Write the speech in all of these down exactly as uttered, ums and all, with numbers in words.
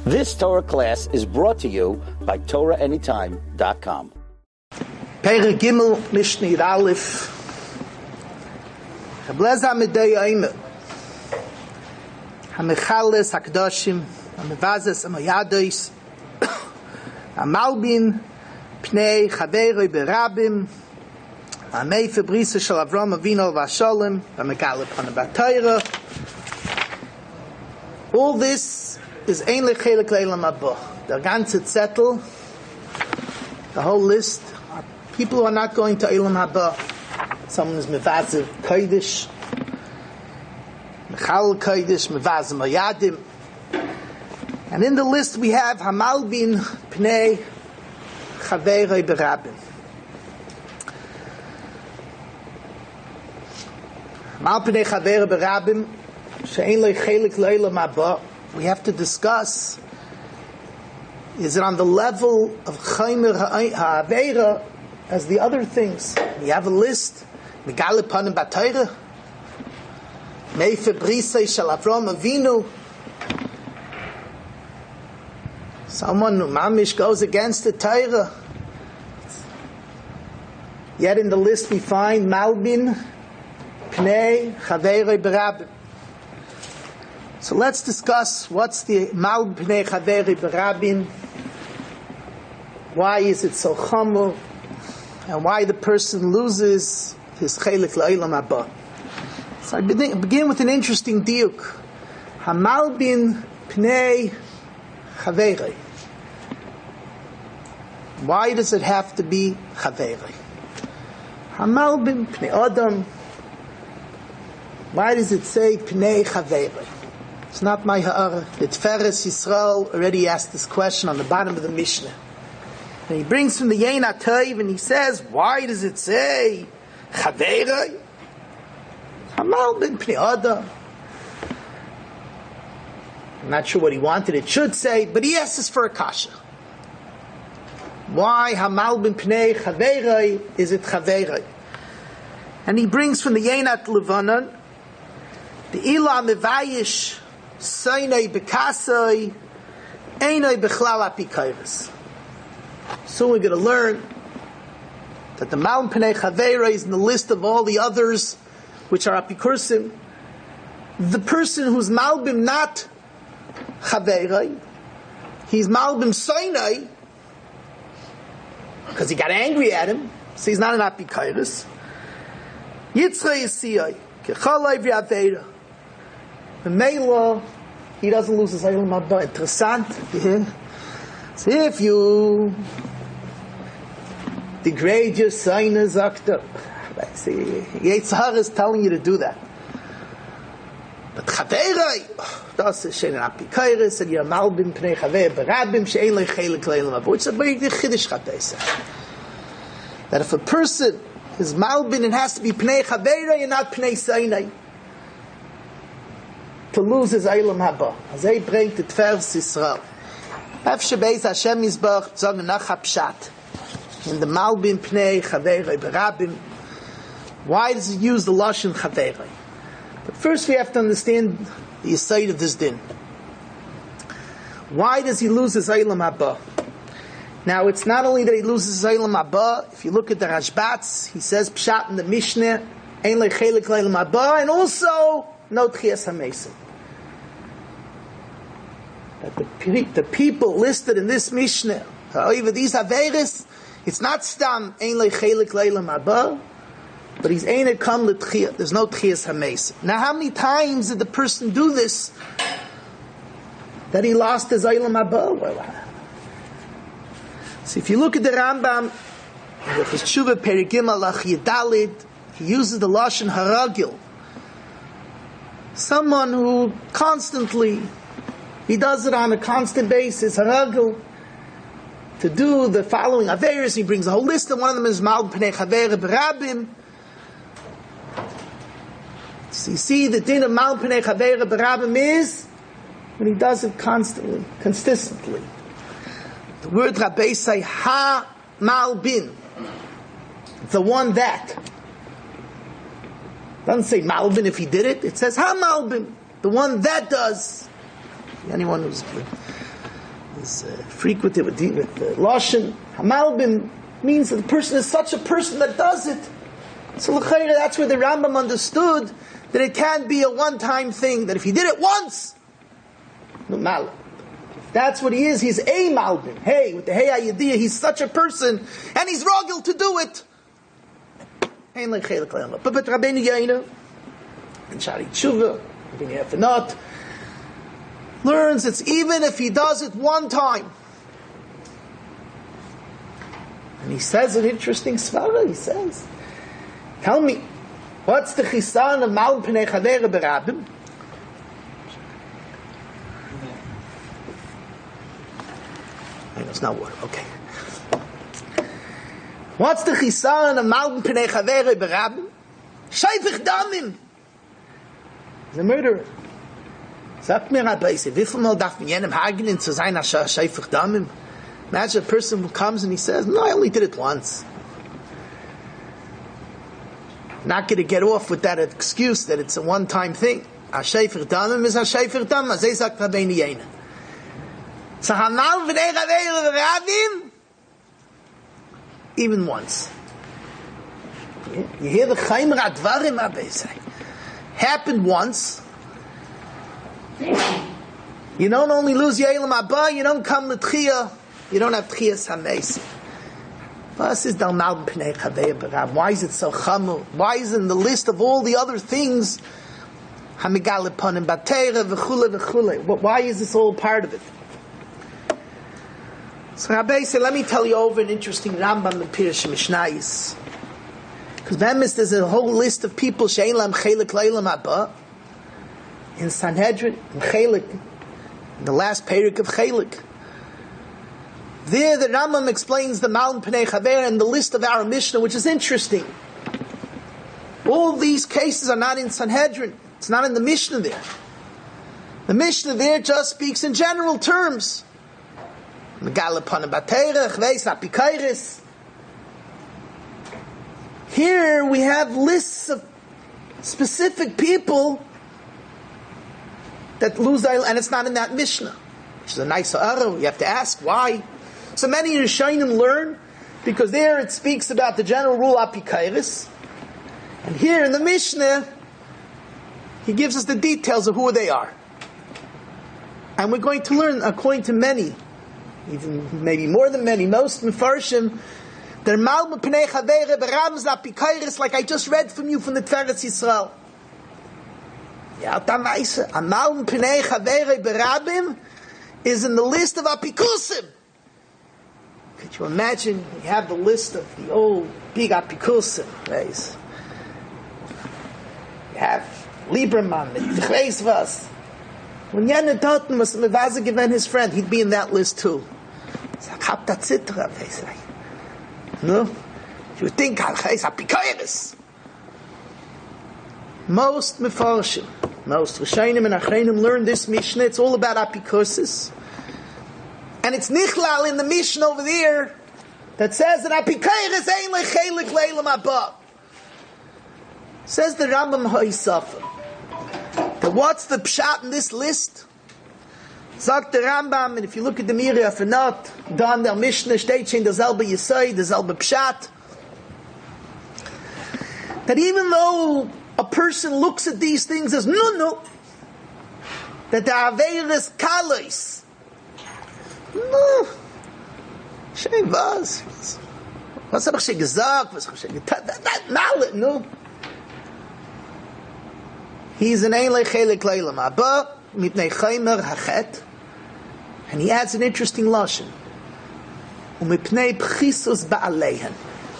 This Torah class is brought to you by Torah Anytime dot com. Perek Gimel Mishnah Yud Aleph. Hableza Midei Omer. Hamechales Hakdoshim, Hamevazes Amayados, Hamalbin Pnei Chaverei Berabim, Hameife Brisa Shel Avram Avinu Vasholem, Hamekale Pana Batayra. All this is Ein Lechelek Leilam Haba. The ganze Zettel, the whole list, are people who are not going to Eilam Haba. Someone is Mevazev Kodesh, Mechal Kodesh, Mevazev Mayadim. And in the list we have Hamalbin Pnei Chaverei Berabim. Hamal Pnei Chaverei Berabim, She'ein Lechelek Leilam Haba. We have to discuss, is it on the level of Chaimer Ha'avera as the other things? We have a list. Megale Panim Batayra, Meife Brisa Shel Avram Avinu. Someone who mamish goes against the Torah. Yet in the list we find Malbin Pnei Chaverei Berabim. So let's discuss what's the Malbin Pnei Chaverei Berabim. Why is it so chamor, and why the person loses his Chelek Leilam Haba. So I begin with an interesting diuk. Hamalbin Pnei Chaverei. Why does it have to be Chaverei? Hamalbin Pnei Adam. Why does it say Pnei Chaverei? It's not my ha'ara. The Tiferes Yisrael already asked this question on the bottom of the Mishnah. And he brings from the Yein HaTov and he says, why does it say Chaverei? Hamal bin Pnei Adam. I'm not sure what he wanted it should say, but he asks us for a kasha. Why Hamal bin Pnei Chaverei is it Chaverei? And he brings from the Yein HaLevanon, the Ila Mevayish Sainei Bekasai Einoi Bechlal Apikairis. So we're going to learn that the Malbin Pnei Chaverei is in the list of all the others, which are Apikursim. The person who's Malbim not Chaverei, he's Malbim Sainei, because he got angry at him, so he's not an Apikairis. Yitzchak Yisiyai, Kechalai V'Aveira. The Mela, he doesn't lose his Eilam Haba. Interessant. Yeah. So if you degrade your sign as actor, see, Yitzhar is telling you to do that. But Chaverei, das is shein apikairis, and you're Malbin Pnei Chaverei Berabim, she'ein lechelek leilam haba, which is a very chiddush chatesa. That if a person is Malbin, it has to be Pnei Chaverei and not Pnei Sainai to lose his Eilam Haba. As he brings the Tiferes Yisrael. Efshe Beis Hashem Yisbach Zog Nach Hapshat in the Malbin Pnei Chaverei Berabim. Why does he use the Lashon Chaverei? But first we have to understand the aside of this din. Why does he lose his Eilam Haba? Now it's not only that he loses his Eilam Haba. If you look at the Rashbatz, he says Pshat in the Mishnah Ein Lechelek Leilam Haba, and also no Tchias HaMesim. That the, the people listed in this Mishnah, however, these Averis, it's not Stam Ein Lechelek Leilam Haba, but he's Ein Kam L'Tchia. There's no Tchias HaMesim. Now, how many times did the person do this that he lost his Eilam Haba? Well, so if you look at the Rambam, with his Tshuva Perek Gimel Ach Yedalid, he uses the Lashon Haragil. Someone who constantly, he does it on a constant basis, Haragil, to do the following Averis. He brings a whole list, and one of them is Malbin Pnei Chaverei Berabim. So you see, the din of Malbin Pnei Chaverei Berabim is when he does it constantly, consistently. The word Rabbeis say Ha Malbin, the one that. It doesn't say Malbin if he did it. It says Ha Malbin, the one that does. Anyone who's is uh, frequented with, the, with the Lashon. Hamalbim means that the person is such a person that does it. So l'chayra, that's where the Rambam understood that it can't be a one-time thing, that if he did it once, no mal. That's what he is, he's a malbim. Hey, with the hey ayadiyah, he's such a person, and he's rogel to do it. But but Rabbeinu Yaina, and Shari Tshuva, Rabbeinu Yefanot, learns it's even if he does it one time. And he says an interesting svara, he says, tell me, what's the chisan of Mal Pnei Chavera Berabim? It's not water, okay. What's the chisan of Mal Pnei Chavera Berabim? Sheifich Damim. He's a murderer. Sagt mir Rabbi, wie viel Mal darf man jenem Hagenen zu sein, als Sheifich Damim? Imagine a person who comes and he says, no, I only did it once. Not going to get off with that excuse that it's a one-time thing. Hashefer damim is Hashefer damim. Azay sagt Rabbeinu Yaina. So Hamal v'nei Chaveru v'Rabim, even once. You hear the Chaimer Advarim Rabbi say, happened once. You don't only lose your Eilam Abba, you don't come to Tchiyah, you don't have Tchiyas HaMeis. Why is it so chamur? Why is it in the list of all the other things? Why is this all part of it? So Rabbi said, let me tell you over an interesting Rambam in Pirush Mishnayis. Because there's a whole list of people she'ein lam chelik leilam haba in Sanhedrin, in Chelik, in the last parak of Chelik. There, the Rambam explains the Mal Pnei Chaver and the list of our Mishnah, which is interesting. All these cases are not in Sanhedrin. It's not in the Mishnah there. The Mishnah there just speaks in general terms. Here we have lists of specific people that lose, and it's not in that Mishnah. Which is a nice arrow. You have to ask why. So many Rishonim learn because there it speaks about the general rule apikairis, and here in the Mishnah he gives us the details of who they are, and we're going to learn according to many, even maybe more than many, most mefarshim, that Mal Pnei Chavera Berabim apikairis, like I just read from you from the Teretz Yisrael. Yeah, Tamaisa, Mal Pnei Chavera Berabim is in the list of apikusim. Could you imagine, you have the list of the old big apikusim, right? You have Lieberman, the was. When Yene Totten was Mevaza given his friend, he'd be in that list too. It's like, hab that zitra, they say. No? You would think, Al-Chais apikoyres. Most Mefarshim, most Rishonim and Achreinim learn this Mishnah, it's all about apikosis. And it's nichlal in the Mishnah over there that says that apikayres ein lechelik leilam haba. Says the Rambam Ha'isafah. That what's the pshat in this list? Sagt the Rambam, and if you look at the Miri Afanat, dan der Mishnah steht schon derselbe Yesod, derselbe pshat. That even though a person looks at these things as no, no, that the Averis Kalos, no. Schön was. Was hab ich schon gesagt? Was hab ich schon getan? Mallet, no. He's an ein lechelik leilam haba mitnei chaimer hachet, and he adds an interesting lashon. Umipnei pchisus ba'aleihen.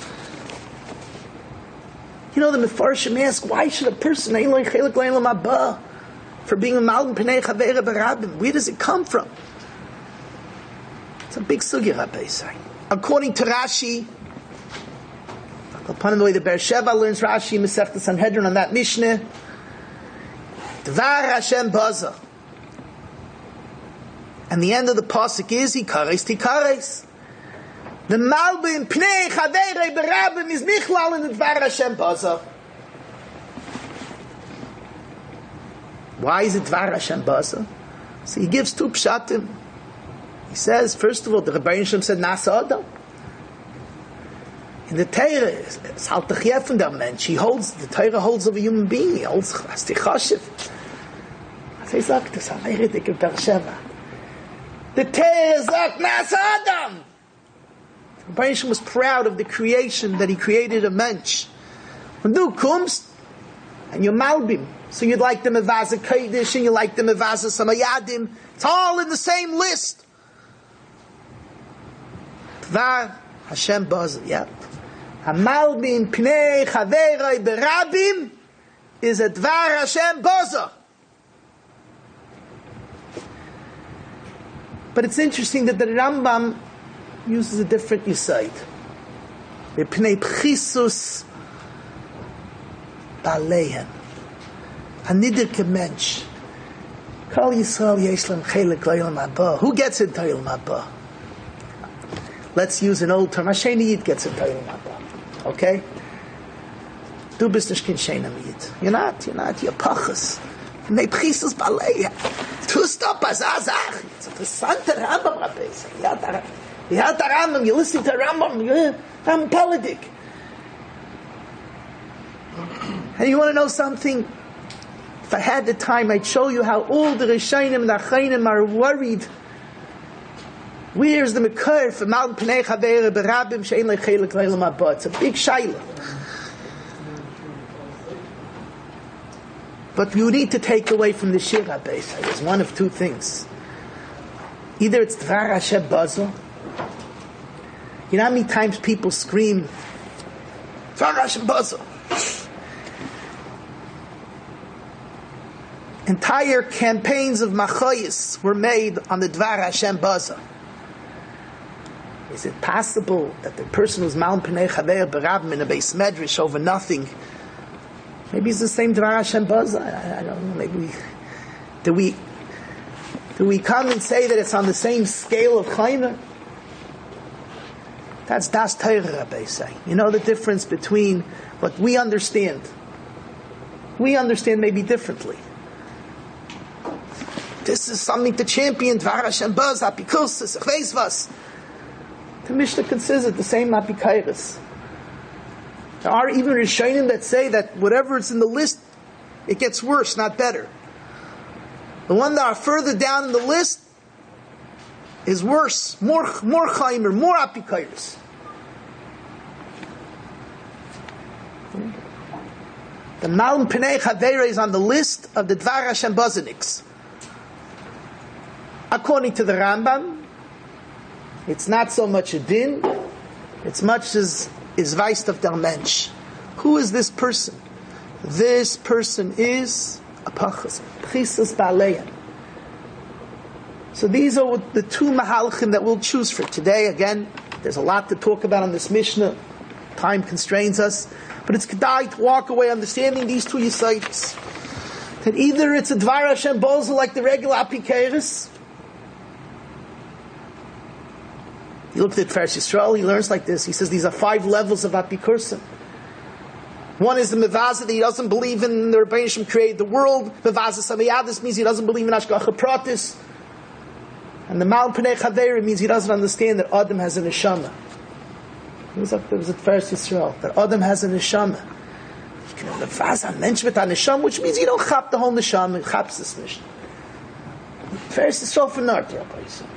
You know, the Mefarshim ask, why should a person ein lechelik leilam haba for being a mal pnei chavera berabim? Where does it come from? It's a big sugya, Rabbi say. According to Rashi, upon the way the Beersheba learns Rashi, Masechta Sanhedrin on that Mishnah, Dvar Hashem Baza. And the end of the pasuk is Hikares Tikares. The Malbim Pnei Chaverei Berabim is Nichlal in the Dvar Hashem Baza. Why is it Dvar Hashem Baza? So he gives two pshatim. He says, first of all, the Rebbeinu Shalom said, Nasa Adam. In the Torah, it's halt the from der Mensch. He holds, the Torah holds of a human being. He holds, has the chashiv. As he sagt, das habe ich richtig in Beersheva. The Torah sagt, Nasa Adam. The Rebbeinu Shalom was proud of the creation that he created a Mensch. When du kommst, and you malbim, so you'd like the Mevazah Kodesh, and you like the Mevazah Samayadim. It's all in the same list. Dvar Hashem Bozer, yeah. Hamalbim Pnei Chaveroi Berabim is a Dvar Hashem Bozer. But it's interesting that the Rambam uses a different yesod. Pnei Pchisus Baleihen. Anidir Kemensch. Kol Yisrael Yeshlem Chelik Loyal Mabah. Who gets into Loyal Mabah? Let's use an old term. Hashem Yid gets into Loyal Mabah. Okay? Du bist nicht kein Sheina Yid. You're not. You're not. You're Pachas. Nei Pchisus Baleihen. Du stop as Azach. It's interessant. Rambam Rabbeis. You had the Rambam. You listen to Rambam. You're Rambam Politic. And you want to know something? If I had the time, I'd show you how all the Rishonim and the Achainim are worried. Where's the Mekar for Mal Pnei Chavere Berabim Shein Lechelik Leilam Abba? It's a big shaila. But you need to take away from the Shir HaBeis. There's one of two things. Either it's Dvar Hashem Bazo. You know how many times people scream, Dvar Hashem Bazo? Entire campaigns of machayis were made on the Dvar Hashem Baza. Is it possible that the person who's Mal Pnei Chaver Berabim in a Beis Medrash over nothing, maybe it's the same Dvar Hashem Baza? I, I don't know. Maybe we do we do we come and say that it's on the same scale of Chaimer? That's Das Torah, Rabbi say. You know the difference between what we understand. We understand maybe differently. This is something to champion. Dvar Hashem Baz, Apikursis, ich was. The Mishnah considers it the same Apikairis. There are even Rishonim that say that whatever is in the list, it gets worse, not better. The one that are further down in the list is worse, more more Chaimer, more Apikairis. The Mal Pnei Chavera is on the list of the Dvar Hashem Bazaniks. According to the Rambam, it's not so much a din, it's much as is weist of der Mensch. Who is this person? This person is a Pachas, Pchisus Ba'alein. So these are the two Mahalchim that we'll choose for today. Again, there's a lot to talk about on this Mishnah. Time constrains us. But it's kedai to walk away understanding these two Yisaitis. That either it's a Dvar Hashem Bozel like the regular Apikeris. He looked at Tiferes Yisrael, he learns like this. He says these are five levels of Apikursim. One is the Mevazah, that he doesn't believe in the Rebbeinu Shem created the world. Mevazah Samayadis means he doesn't believe in Ashgacha Pratis. And the Mal Pnei Chaveri means he doesn't understand that Adam has a neshama. It was like there was at Tiferes Yisrael, that Adam has a neshama. Mevazah mentioned with a neshama, which means you don't chap the whole neshama, chaps this neshama. Tiferes Yisrael for Nart, Rabbi Yisrael.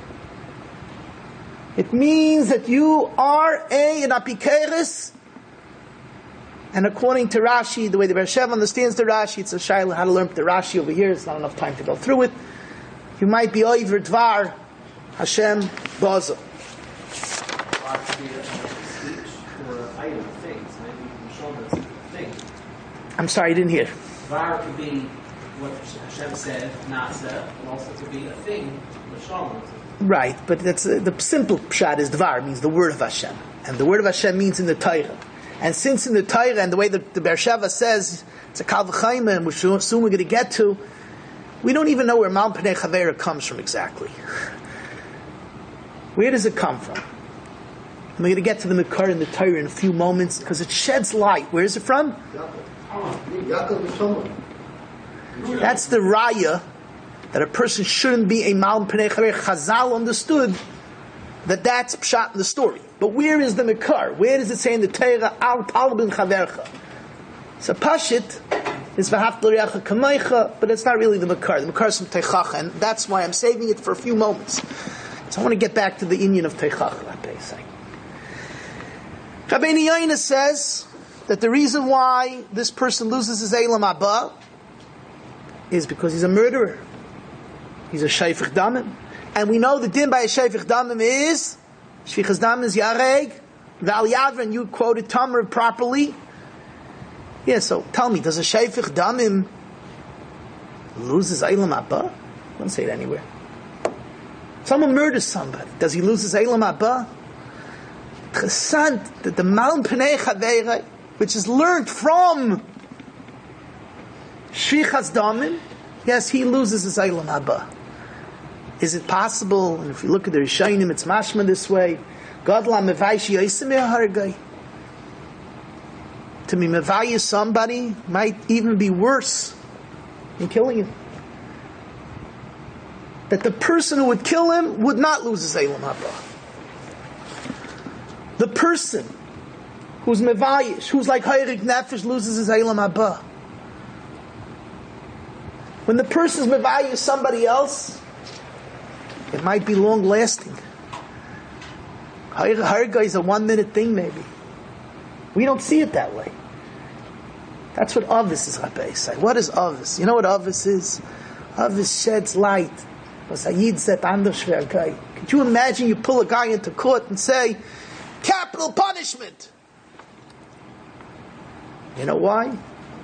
It means that you are a an apikeres, and according to Rashi, the way the Beersheva understands the Rashi, it's a shayla how to learn the Rashi over here. It's not enough time to go through it. You might be over Dvar Hashem Baza. I'm sorry, I didn't hear. Dvar could be what Hashem said, Nasa, and also could be a thing, L'shalom. Right, but that's uh, the simple pshat is Dvar, means the word of Hashem. And the word of Hashem means in the Torah. And since in the Torah, and the way that the Beersheva says, it's a Kal V'chaima, and which soon we're going to get to, we don't even know where Mal Pnei Chavera comes from exactly. Where does it come from? And we're going to get to the Mekar and the Torah in a few moments, because it sheds light. Where is it from? That's the Raya that a person shouldn't be a Mal Pnei Chaver. Chazal understood that that's pshat in the story. But where is the Mekar? Where does it say in the Torah, Al Talbin Chavercha? So Pashit is V'hafta L'reacha Kamaycha, but it's not really the Mekar. The Mekar is from Teichacha, and that's why I'm saving it for a few moments. So I want to get back to the Inyan of Teichacha. Rabbeinu Yoina says that the reason why this person loses his Eilam Abba is because he's a murderer. He's a Sheifich Damim. And we know the din by a Sheifich Damim is Shvichas Damim is Yareg, Val Yadra, and you quoted Tamar properly. Yeah, so tell me, does a Sheifich Damim lose his Eilam Abba? I don't say it anywhere. Someone murders somebody. Does he lose his Eilam Abba? Interessant that the Mal Pnei Chaveira, which is learned from Shvichas Damim, yes, he loses his Eilam Abba. Is it possible? And if you look at the Rishonim, it's mashma this way. God la mevayshi yosim hargai. To be mevayis somebody might even be worse than killing him. That the person who would kill him would not lose his Eilam Abba. The person who's mevayish, who's like Hayrik Nefesh, loses his Eilam Abba. When the person's mevayish somebody else, it might be long lasting. Hayrik is a one minute thing maybe. We don't see it that way. That's what Avis is, Rabbi say. What is Avis? You know what Avis is? Avis sheds light. Could you imagine you pull a guy into court and say, capital punishment? You know why?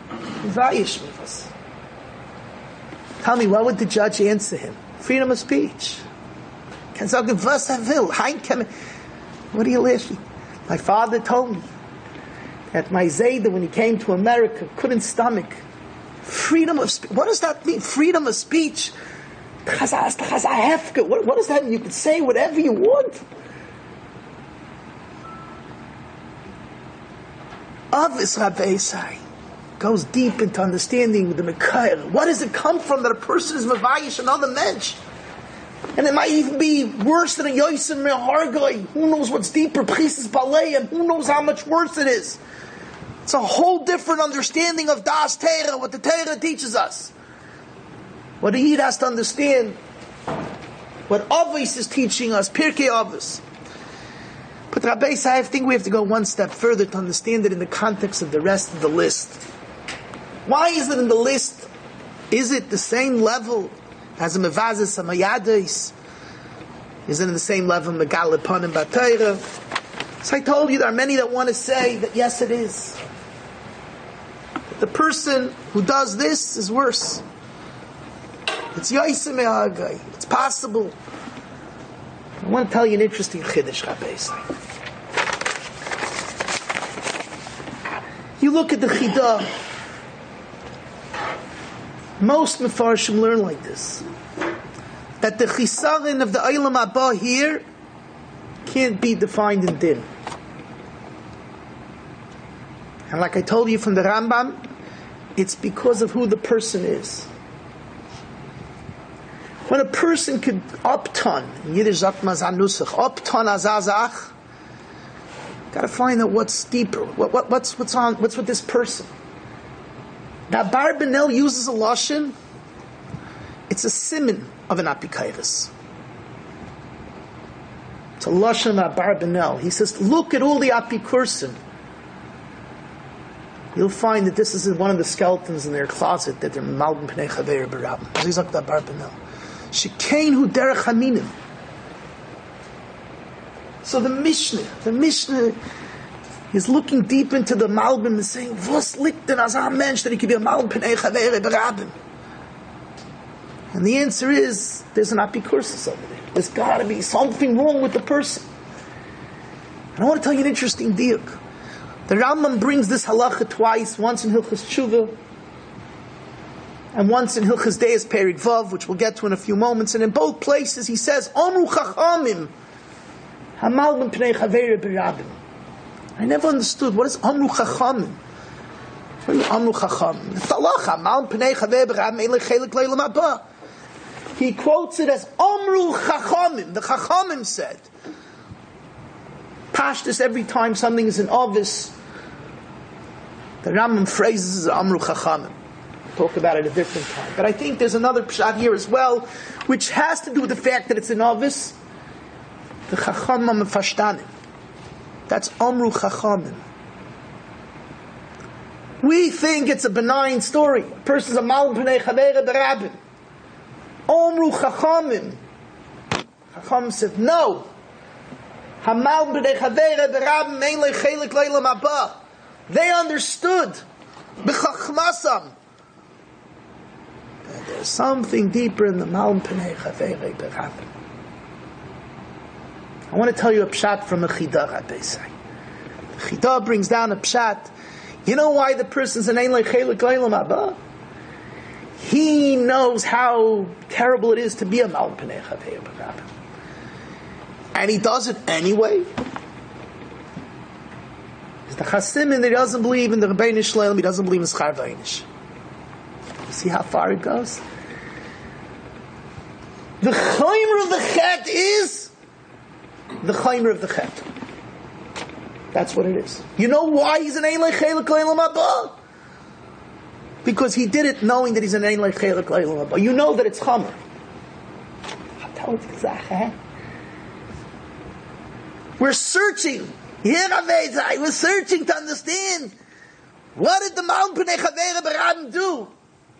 Tell me, what would the judge answer him? Freedom of speech. What are you laughing? My father told me that my Zayda, when he came to America, couldn't stomach freedom of speech. What does that mean? Freedom of speech? What, what does that mean? You can say whatever you want. Avis Rabbeisai goes deep into understanding the Mekayr. What does it come from that a person is Mavayish another mensch? And it might even be worse than a Yosim Mehargai. Who knows what's deeper? Prises Balei, and who knows how much worse it is? It's a whole different understanding of Das Teira, what the Teira teaches us. What the Yid has to understand, what Avis is teaching us, Pirkei Avis. But Rabbi Say, I think we have to go one step further to understand it in the context of the rest of the list. Why is it in the list? Is it the same level as a Mevazis, a Mayadis? Is it in the same level Megalipon and Batayra? So I told you there are many that want to say that yes it is. The person who does this is worse. It's Yosim Me'agai. It's possible. I want to tell you an interesting Chiddush, Rabbi. You look at the Chidah. Most Mefarshim learn like this. That the Chisarin of the Eilam Abba here can't be defined in Din. And like I told you from the Rambam, it's because of who the person is. When a person could upton, in Yiddish sagt man zanusach, upton azazach, gotta find out what's deeper, what, what, what's what's on, what's with this person. Now Barbanel uses a lashon. It's a siman of an apikairis. It's a lashon of Barbanel. He says, look at all the apikursim. You'll find that this is one of the skeletons in their closet that they're malbim pnei chaver berabim. He's like that Barbanel. Shekain hu derech haminim. So the Mishnah, the Mishnah is looking deep into the Malbim and saying, "Vos liegt denn as a mensch that he could be a Malbim pnei chavere berabim?" And the answer is, there's an apikursus over there. There's got to be something wrong with the person. And I want to tell you an interesting diuk. The Rambam brings this halacha twice, once in Hilchas Tshuva, and once in Hilchas Deis Perik Vav, which we'll get to in a few moments. And in both places he says, Amru Chachamim, Hamalbim Pnei Chavere Berabim. I never understood, what is Amru Chachamim? What is Amru Chachamim? It's halacha, Hamalbim Pnei Chavere Berabim, Eile Chelik Leilam Abba. he quotes it as Omru Chachamim. The Chachamim said. Pashtus, every time something is an obvious, the Rambam phrases as Omru Chachamim. We'll talk about it at a different time. But I think there's another pshat here as well, which has to do with the fact that it's an obvious. The Chachamim Fashtanim. That's Omru Chachamim. We think it's a benign story. A person's a Mal Pnei Chavera B'Rabim. Omru Chachamim. Chachamim said, no. Hamal B'Nei Chavera B'Rabim Ein Lechelik Leilam Haba. They understood. B'Chachmasam. That there's something deeper in the Mal Pnei Chavera B'Rabim. I want to tell you a pshat from a Chidah, Rabbi say. The Chidah brings down a pshat. You know why the person's an Ein Lechelik Leilam Haba? He knows how terrible it is to be a Mal Pnei Chavera B'Rabim. And he does it anyway. It's the Chasimin that he doesn't believe in the Rebbeinu Shloim, he doesn't believe in Schar V'Einish. You see how far it goes? The Chaimer of the Chet is the Chaimer of the Chet. That's what it is. You know why he's an Ein Lechelik Leilam Haba? Because he did it knowing that he's an Ein Lechelik Leilam Haba. You know that it's Chamer. I'll tell you exactly. We're searching. We're searching to understand what did the Mal Pnei Chavera B'Rabim do?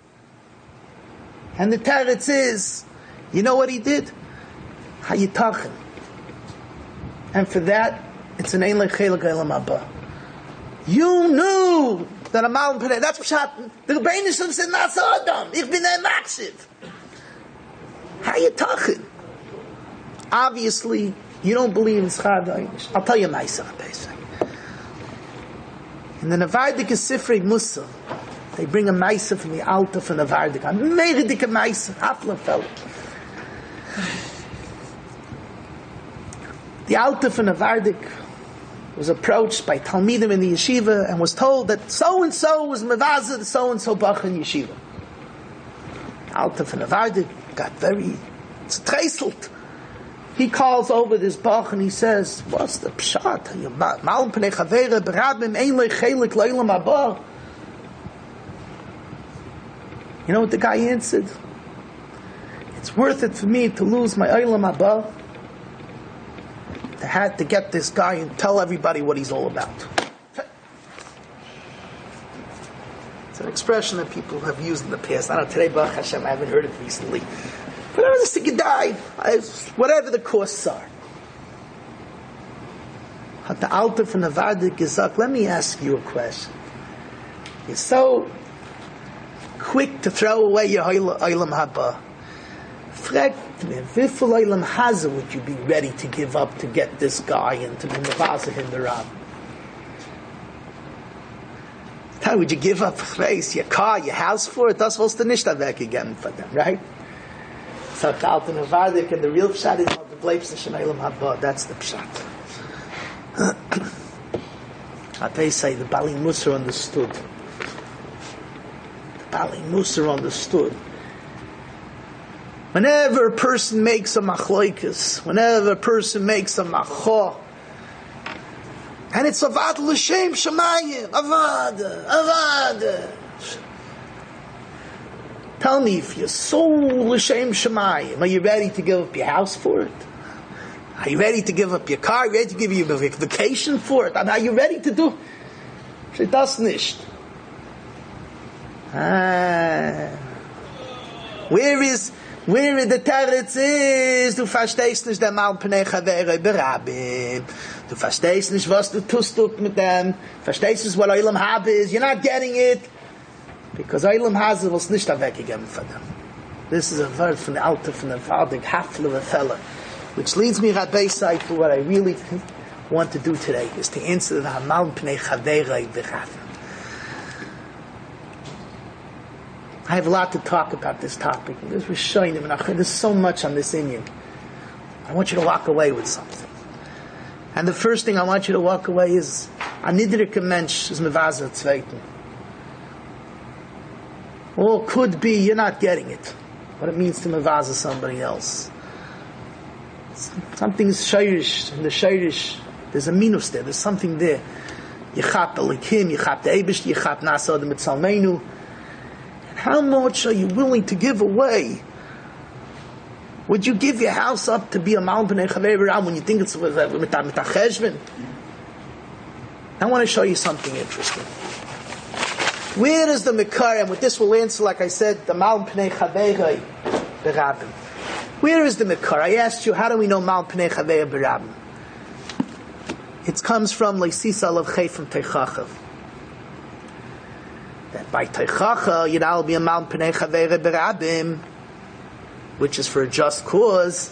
And the teretz is, you know what he did? Hayitachin. And for that, it's an Ein Lechelik Leilam Haba. You knew that a Mal Pnei, that's Pshat. The Rebbeinu Shalom said, Nasa Adam, ich bin ein Maksiv. Hayitachin. Obviously, you don't believe in Schar V'Einish. I'll tell you a Maisa. In the Navardik Sifrei Musa, they bring a Maisa from the Alta from Navardik. A Meridik Maisa, Afla fellow. The Alta from Navardik was approached by Talmidim in the yeshiva and was told that so and so was Mevazah, so and so Bach in yeshiva. Alta from Navardik got very streiselt. He calls over this Bach and he says, what's the pshat? Mal Pnei Chavera B'Rabim Ein Lechelik Leilam Haba. You know what the guy answered? It's worth it for me to lose my Eilam Haba to have to get this guy and tell everybody what he's all about. It's an expression that people have used in the past. I don't know, today, Baruch Hashem, I haven't heard it recently. Whatever this thing died, whatever the costs are. At the altar from the Vardik Gezak, let me ask you a question. You're so quick to throw away your Eilam Haba. Fragt me, wifel Eilam Haza would you be ready to give up to get this guy and to be Mevazah in the Ram? How would you give up your car, your house for it? Das willst du nicht weg again for them, right? So the Alta Navardik and the real pshat is not the bleibst in Eilam Haba. That's the pshat. They say the Bali Musar understood. The Bali Musar understood. Whenever a person makes a machloikas, whenever a person makes a macho, and it's avad l'shem shemayim, avad, avad. Tell me, if you're so l'shem shemayim, are you ready to give up your house for it? Are you ready to give up your car? Are you ready to give you a vacation for it? And are you ready to do? She does nicht. Ah. Where is where the teretz is? Du verstehst nicht der Mal Pnei Chavera B'Rabim. Du verstehst nicht, was du tust mit them. Verstehst nicht, what Eilam Haba is. You're not getting it. Because Eilam Haba was nicht weggegeben for them. This is a word from the Alta, from the Vardik, Hafle V'Fella. Which leads me, Rabbi Say, to what I really want to do today, is to answer the Hamal Pnei Chavera B'Rabim. I have a lot to talk about this topic. There's Rishonim, and there's so much on this Inyan. I want you to walk away with something. And the first thing I want you to walk away is, Anidrike Mensch is Mevazah Tzveiten. Or could be, you're not getting it. what it means to mevaza somebody else. Something's shayrish, in the shayrish, there's a minus there, there's something there. Yichat alikim, yichat eibish, yichat nasa adam etzalmeinu. How much are you willing to give away? Would you give your house up to be a Mal B'nei Chavei B'Ram when you think it's with a cheshbon? I want to show you something interesting. Where is the Mekar? And with this we'll answer, like I said, the Mal B'nei Chavei B'Ram. Where is the Mekar? I asked you, how do we know Mal B'nei Chavei B'Ram? It comes from Leisisa Lav Chei from Teichachav. That by Teichacha, Yidal be a Mal B'nei Chavei B'Rabim, which is for a just cause.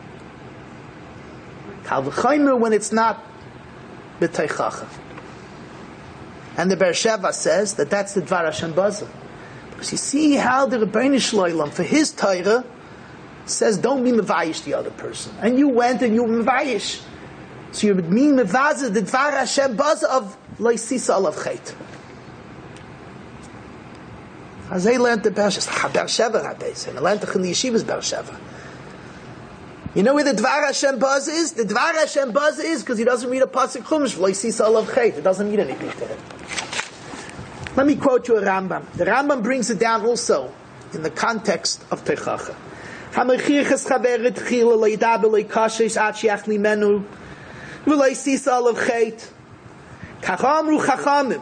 Kal v'chaymer when it's not b'teichacha. And the Be'er Sheva says that that's the Dvar Hashem Bazah. Because you see how the Rebbeinu Shloilem, for his Torah, says don't be mevayish the other person. And you went and you were mevayish. So you're being mevazah the Dvar Hashem Bazah of Leisisa Alav Chait. As they learned the Be'er Sheva, Be'er Sheva Rabbeis, and they learned in the yeshivas Be'er Sheva. You know where the Dvar Hashem Buzz is? The Dvar Hashem Buzz is because he doesn't read a pasuk chumash v'loisisa alav chait. It doesn't mean anything to him. Let me quote you a Rambam. The Rambam brings it down also in the context of Teichacha. Hamechirches chaveret chila leidabe leikashes ad shiach limenu v'loisisa alav chait. Kachamru chachamim.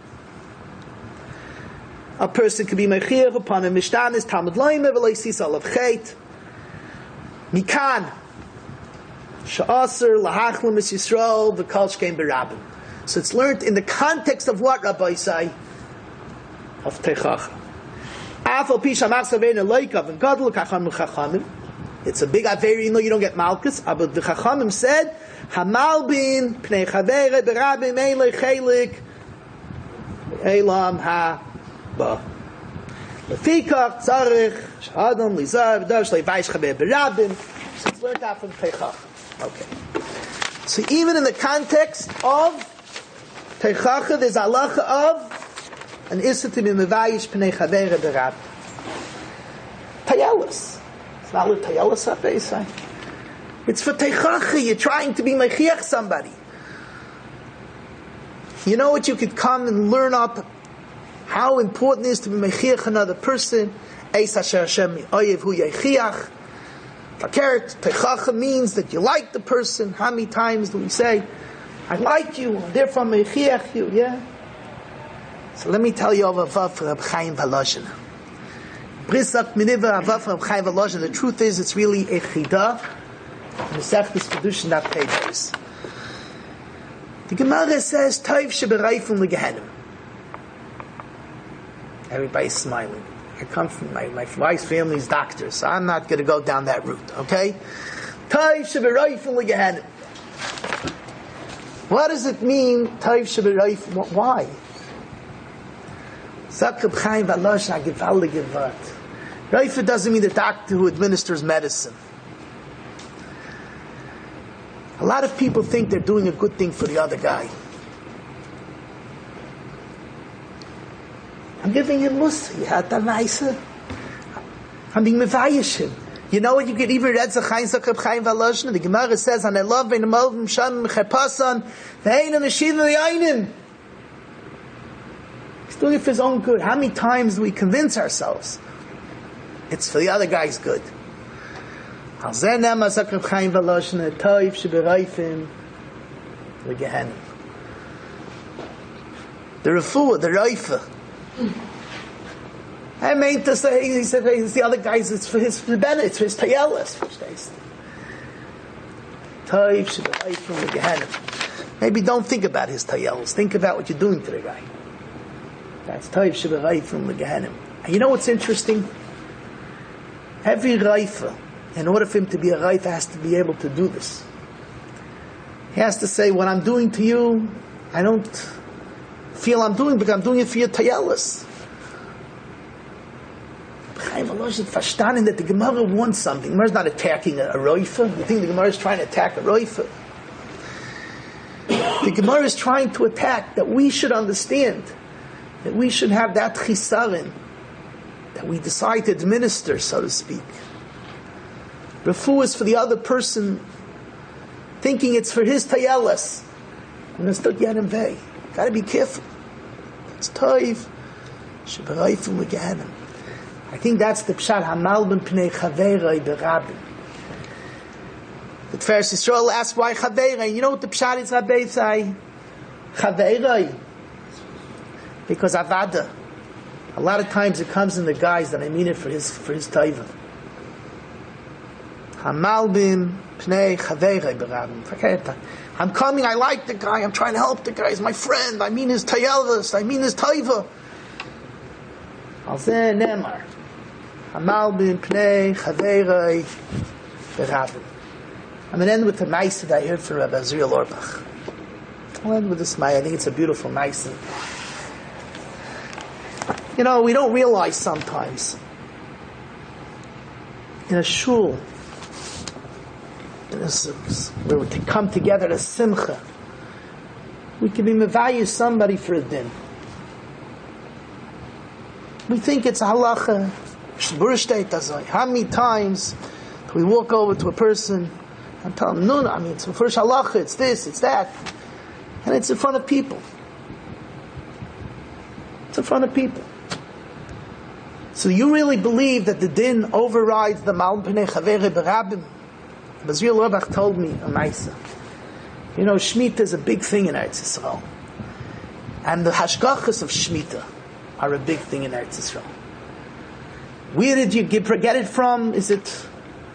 A person can be mechir upon a mishtanis talmud loime v'loisisa alav chait. Mikan Sha'aser Lahachlam is Yisrael V'Kal Shkein B'Rabim. So it's learned in the context of what Rabbi say of Teichacha. Afal Pisha Machsavein Eloikav and Gadol Kacham Chachamim. It's a big averi, you know you don't get Malkus, but the Chachamim said Hamalbin Pnei Chavere B'Rabim Eilei Chelik Eilam Ha-Ba. Lefikach Tzarech Shadam Lizar V'Dash Leivaish Chavei B'Rabim. So it's learned out from Teichach. Okay. So even in the context of Teichach, there's halacha of an issa to be mevayish Pnei Chavei B'Rabim. Tayelis. It's not with Tayelis up there, say. It's for Teichach. You're trying to be mechiach somebody. You know what? You could come and learn up how important it is to be mechiach another person. Eis asher Hashem oyev hu yechiach. Fakert teichacha means that you like the person. How many times do we say, "I like you, and therefore mechiach you"? Yeah. So let me tell you of a vav for Reb Chaim Volozhin. Brisak miniva avav for Reb Chaim Volozhin. The truth is, it's really a chida. And the Sechtes Kedushin that pages. The Gemara says, "Tov shebereifim legehenim." Everybody's smiling. I come from my, my wife's family's doctor, so I'm not going to go down that route, okay? Tov shebereifim legehenim. What does it mean, Tov shebereifim? Why? Zak Reb Chaim Volozhin, a gewaltige Wort. Reifa doesn't mean the doctor who administers medicine. A lot of people think they're doing a good thing for the other guy. I'm giving you musa. You had that nicer. I'm being mevayishim. You know what? You could even read Zachayim Zakrab Chaim Volozhin. The Gemara says, "And I love ve'in amalvim shan mechapasan ve'in anashim ve'aynim." He's doing it for his own good. How many times do we convince ourselves it's for the other guy's good? Al zeh nema Zakrab Chaim Volozhin Tov shebereifim legehenim. The refuah, the reifa. I meant to say, he said, it's the other guys, it's for his benefit, it's for his tayelis. Tov shebereifim legehenim. Maybe don't think about his tayelis. Think about what you're doing to the guy. That's Tov shebereifim legehenim. And you know what's interesting? Every reifa, in order for him to be a reifa, has to be able to do this. He has to say, what I'm doing to you, I don't feel I'm doing, but I'm doing it for your tayelis. Chaim Volozhin verstanden that the Gemara wants something. The Gemara is not attacking a, a roifa. You think the Gemara is trying to attack a roifa? The Gemara is trying to attack that we should understand that we should have that chisarin that we decide to administer, so to speak. Refuah is for the other person, thinking it's for his tayelas. And it's not yet in vei. Got to be careful. It's toiv. Shebarayfim leganim. I think that's the pshat hamalbim pnei chaverei berabim. The Tiferes Yisrael asks why chaverei. You know what the pshat is, Rabbi say? Chaverei. Because avada. A lot of times it comes in the guise that I mean it for his for his taiva. Hamalbim pnei chaverei berabim. Forget that. I'm coming, I like the guy, I'm trying to help the guy, he's my friend, I mean his tayelvus, I mean his taiva. Al zeh nemar. Hamalbim pnei chaverei berabim. I'm going to end with the maisa that I heard from Rabbi Azriel Orbach. I'll end with this maisa. I think it's a beautiful maisa. You know, we don't realize sometimes in a shul, in a, where we come together as simcha, we can be mevayis somebody for a din. We think it's a halacha. How many times do we walk over to a person and tell them, no, no, I mean, it's the first halacha, it's this, it's that. And it's in front of people. It's in front of people. So you really believe that the din overrides the Malbim Pnei Chaverei Berabim? Azriel Orbach told me a maisa. You know, Shemitah is a big thing in Eretz Yisrael. And the hashgachas of Shemitah are a big thing in Eretz Yisrael. Where did you get it from? Is it...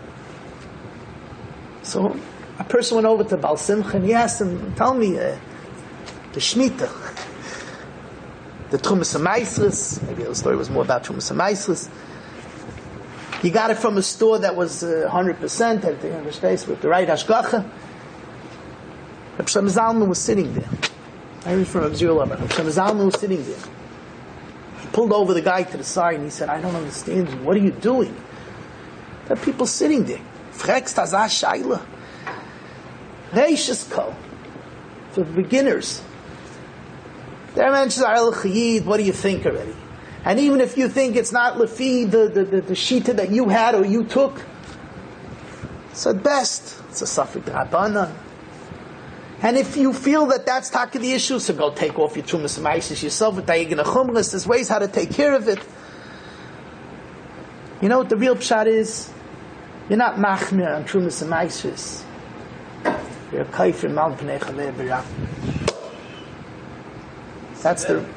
So, a person went over to Baal Simcha and he asked him, tell me, uh, the Shemitah, the Trumas HaMaisros, maybe the story was more about Trumas HaMaisros. You got it from a store that was uh, one hundred percent at the other space with the right hashgacha. Reb Shlomo Zalman was sitting there. I read from Azriel Orbach. Reb Shlomo Zalman was sitting there. He pulled over the guy to the side and he said, I don't understand you. What are you doing? There are people sitting there. Fragst hazah shaila. Reishis kol. For beginners. There mentions Arel Chayid, what do you think already? And even if you think it's not lefi the, the, the, the shita that you had or you took, it's at best, it's a safek d'Rabbanan. And if you feel that that's taka the issue, so go take off your Trumas HaMaisros yourself with Dayigin HaChumras. There's ways how to take care of it. You know what the real pshat is? You're not machmir on Trumas HaMaisros. You're a kaifir mal b'nei chaverei berabim. That's the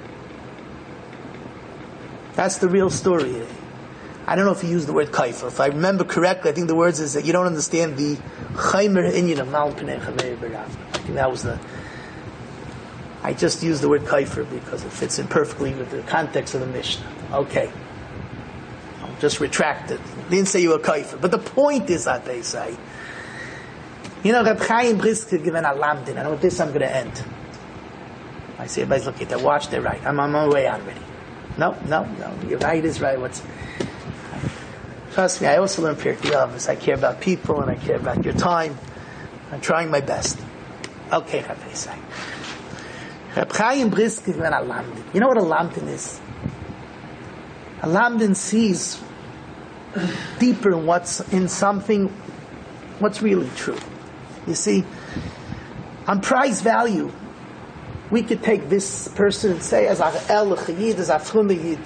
that's the real story. I don't know if you use the word kaifir. If I remember correctly, I think the words is that you don't understand the chaymer inyan of mal b'nei chaverei berabim. I think that was the. I just used the word kaifir because it fits in perfectly with the context of the Mishnah. Okay. I'll just retract it. Didn't say you were kaifir. But the point is that they say, you know, Reb Chaim Brisker given a lamdin. I know with this I'm going to end. I see everybody's looking at their watch, they're right. I'm on my way out already. No, no, no. You're right is right. What's Trust me, I also learn Pirkei Avos. I care about people and I care about your time. I'm trying my best. Okay, Rabbi say. Reb Chaim Brisker given a lamdin. You know what a lamdin is? A lamdin sees deeper in what's in something, what's really true. You see, on price value, we could take this person and say, as El Chayid, as Afrum Yid.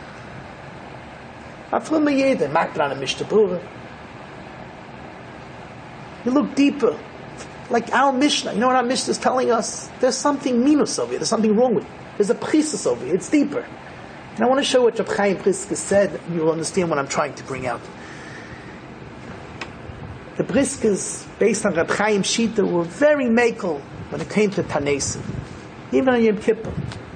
Afrum Yid, and Makran and Mishnah Berurah. You look deeper. Like our Mishnah. You know what our Mishnah is telling us? There's something minus over here. There's something wrong with it. There's a priestess over here. It's deeper. And I want to show what Reb Chaim Brisker said, and you'll understand what I'm trying to bring out. The Briskers, based on Reb Chaim Shita, were very makel when it came to Tanesim. Even on Yom Kippur.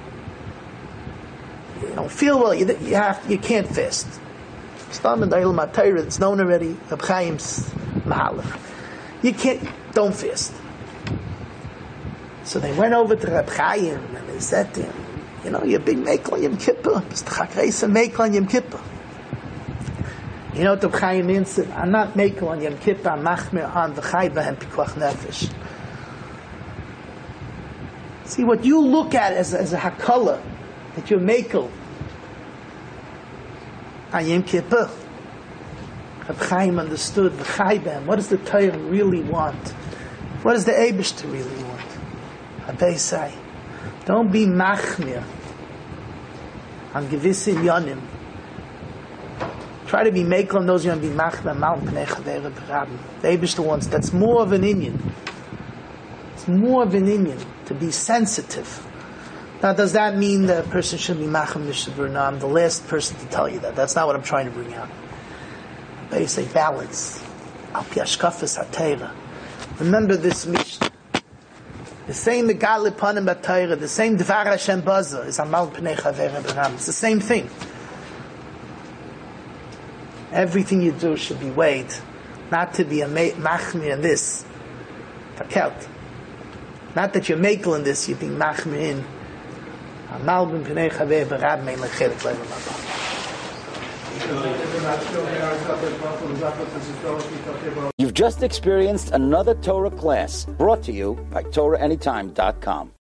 You don't feel well, you, you, have, you can't fast. Stam in the Ilma Torah, it's known already, Reb Chaim's Mahalach. You can't, don't fast. So they went over to Reb Chaim and they said to him, you know, you're a big makel on Yom Kippur. Mister Chakreisa makel on Yom Kippur. You know what Reb Chaim answered? I'm not makel on Yom Kippur, I'm machmir on v'chai b'hem pikuach nefesh. See, what you look at as, as a hakala, that you're makel, on Yom Kippur. Reb Chaim understood v'chai. What does the Torah really want? What does the Eibishter really want? Habei say, don't be machmir on gewisse yonim. Try to be mekel on those yonim, be machmir mal pnei chavei b'rabim. The Eibishter wants, that's more of an inyan. It's more of an inyan to be sensitive. Now, does that mean that a person should be machmir mishavur? No, I'm the last person to tell you that. That's not what I'm trying to bring out. But you say balance. Al pi hashkafas haTorah. Remember this Mishnah. The same Megali Panim B'Torah, the same Dvar Hashem Baza is Amal Pnei Chavei B'Ram. It's the same thing. Everything you do should be weighed, not to be a machmir in this. Takelt. Not that you're makel in this, you're being machmir in. Amal Pnei Chavei B'Ram Mein Lechelik Le'Lam. You've just experienced another Torah class brought to you by Torah Anytime dot com.